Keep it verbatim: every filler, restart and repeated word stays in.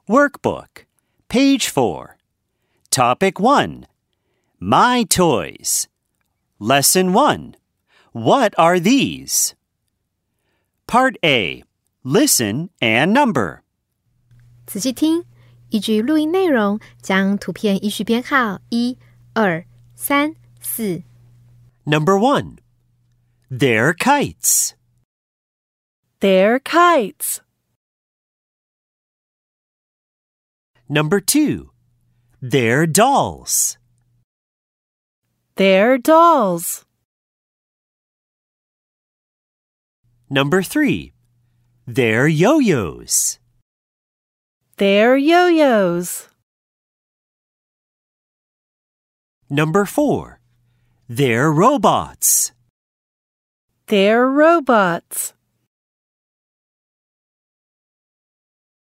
Workbook, page four. Topic one. My toys. Lesson one. What are these? Part A. Listen and number. 仔细听，依据录音内容，将图片依序编号一、二、三、四。 Number one. They're kites. They're kites. Number two. They're dolls. They're dolls. Number three. They're yo-yos. They're yo-yos. Number four. They're robots. They're robots.